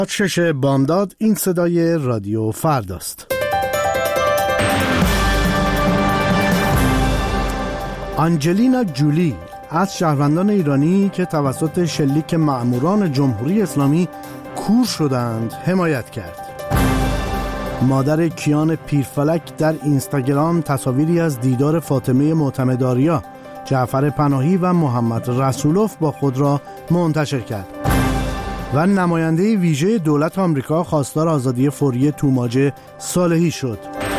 6 بامداد. این صدای رادیو فرداست. آنجلینا جولی از شهروندان ایرانی که توسط شلیک مأموران جمهوری اسلامی کور شدند حمایت کرد. مادر کیان پیرفلک در اینستاگرام تصاویری از دیدار فاطمه معتمدآریا، جعفر پناهی و محمد رسولوف با خود را منتشر کرد. و نماینده ویژه دولت آمریکا خواستار آزادی فوری توماج صالحی شد.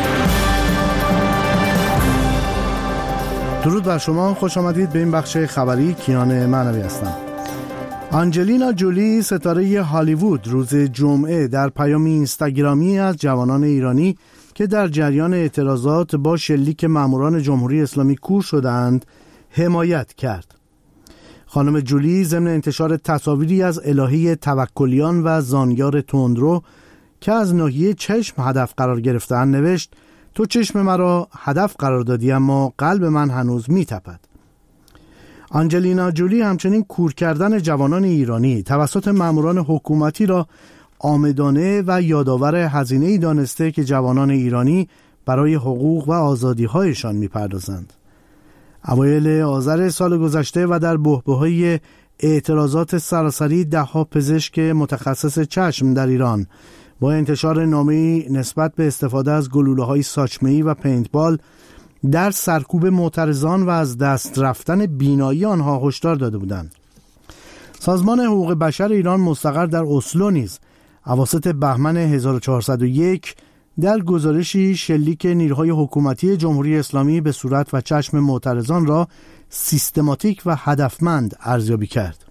درود بر شما، خوش آمدید به این بخش خبری. کیان معنوی هستم. آنجلینا جولی ستاره هالیوود روز جمعه در پیام اینستاگرامی از جوانان ایرانی که در جریان اعتراضات با شلیک مأموران جمهوری اسلامی کور شدند حمایت کرد. خانم جولی ضمن انتشار تصاویری از الهه توکلیان و زانیار تندرو که از ناحیه چشم هدف قرار گرفتند نوشت: تو چشم مرا هدف قرار دادی اما قلب من هنوز می‌تپد. آنجلینا جولی همچنین کور کردن جوانان ایرانی توسط مأموران حکومتی را عامدانه و یادآور هزینه‌ای دانسته که جوانان ایرانی برای حقوق و آزادی‌هایشان می‌پردازند. اوایل آذر سال گذشته و در بحبوحه اعتراضات سراسری ده‌ها پزشک متخصص چشم در ایران با انتشار نامه‌ای نسبت به استفاده از گلوله‌های ساچمه‌ای و پینتبال در سرکوب معترضان و از دست رفتن بینایی آنها هشدار داده بودند. سازمان حقوق بشر ایران مستقر در اسلو نیز اواسط بهمن 1401 در گزارشی شلیک نیروهای حکومتی جمهوری اسلامی به صورت و چشم معترضان را سیستماتیک و هدفمند ارزیابی کرد.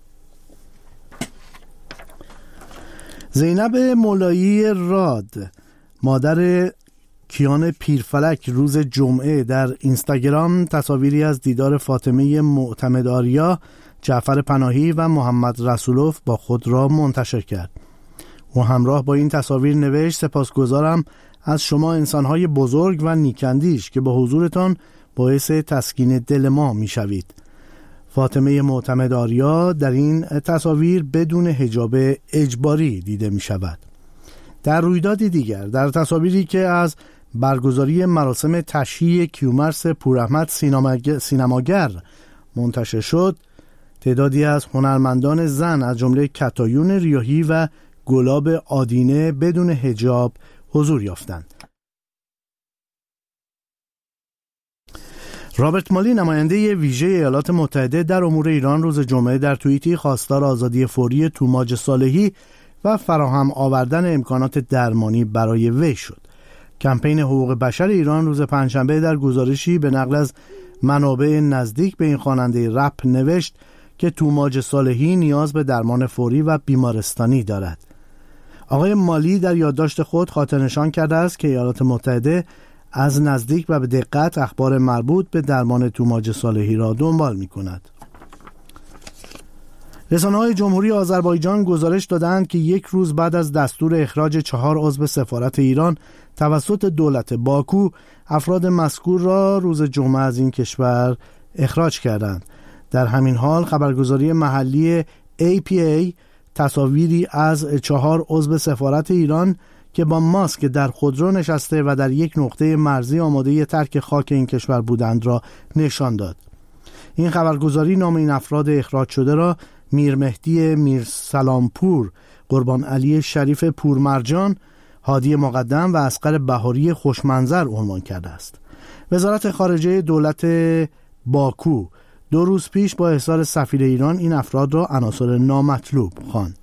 زینب مولایی راد، مادر کیان پیرفلک، روز جمعه در اینستاگرام تصاویری از دیدار فاطمه معتمدآریا، جعفر پناهی و محمد رسولوف با خود را منتشر کرد. و همراه با این تصاویر نوشت: سپاسگزارم از شما انسان‌های بزرگ و نیکندیش که با حضورتان باعث تسکین دل ما می‌شوید. فاطمه معتمدآریا در این تصاویر بدون حجاب اجباری دیده می‌شود. در رویدادی دیگر، در تصاویری که از برگزاری مراسم تشییع کیومرث پوراحمد سینماگر منتشر شد، تعدادی از هنرمندان زن از جمله کتایون ریاحی و گلاب آدینه بدون حجاب حضور یافتند. رابرت مالی، نماینده ویژه ایالات متحده در امور ایران، روز جمعه در توییتی خواستار آزادی فوری توماج صالحی و فراهم آوردن امکانات درمانی برای وی شد. کمپین حقوق بشر ایران روز پنجشنبه در گزارشی به نقل از منابع نزدیک به این خواننده رپ نوشت که توماج صالحی نیاز به درمان فوری و بیمارستانی دارد. آقای مالی در یادداشت خود خاطرنشان کرده است که ایالات متحده از نزدیک و به دقت اخبار مربوط به درمان توماج صالحی را دنبال می کند. رسانه‌های جمهوری آذربایجان گزارش دادند که یک روز بعد از دستور اخراج 4 عضو سفارت ایران توسط دولت باکو، افراد مذکور را روز جمعه از این کشور اخراج کردند. در همین حال خبرگزاری محلی APA تصاویری از 4 عضو سفارت ایران که با ماسک در خودرو نشسته و در یک نقطه مرزی آماده ترک خاک این کشور بودند را نشان داد. این خبرگزاری نام این افراد اخراج شده را میرمهدی میرسلامپور، قربان علی شریف پورمرجان، هادی مقدم و اصغر بهاری خوشمنظر عنوان کرده است. وزارت خارجه دولت باکو 2 روز پیش با احضار سفیر ایران این افراد را عناصر نامطلوب خواند.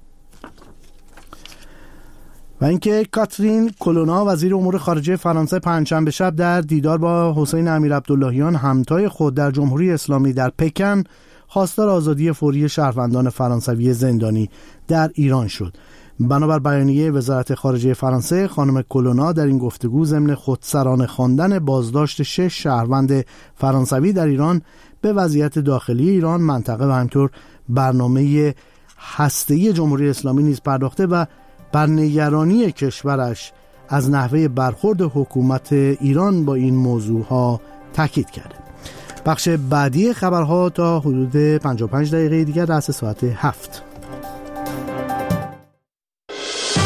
و اینکه کاترین کولونا، وزیر امور خارجه فرانسه، پنجشنبه شب در دیدار با حسین امیرعبداللهیان، همتای خود در جمهوری اسلامی در پکن، خواستار آزادی فوری شهروندان فرانسوی زندانی در ایران شد. بنابر بیانیه وزارت خارجه فرانسه، خانم کولونا در این گفتگو ضمن خودسرانه خواندن بازداشت 6 شهروند فرانسوی در ایران به وضعیت داخلی ایران، منطقه و همینطور برنامه هسته‌ای جمهوری اسلامی نیز پرداخته و بر نگرانی کشورش از نحوه برخورد حکومت ایران با این موضوعها تاکید کرده. بخش بعدی خبرها تا حدود 55 دقیقه دیگر رأس ساعت 7.